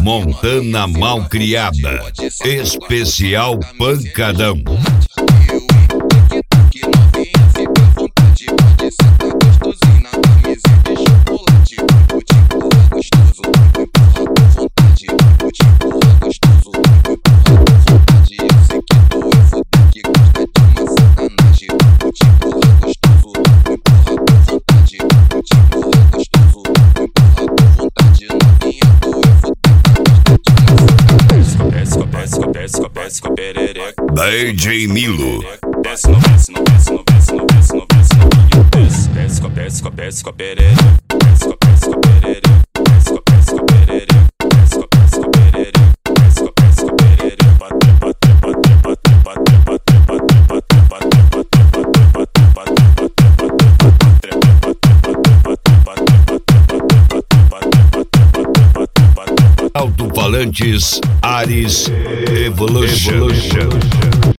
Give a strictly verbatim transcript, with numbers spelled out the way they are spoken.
Montana Malcriada, especial pancadão. D J Milo. Desce no desce no desce no desce no desce no desce no desce desce desce desce com perere desce desce com perere desce desce com perere desce desce com perere desce desce com perere bate bate bate bate bate bate bate Alto-falantes Ares Evolution.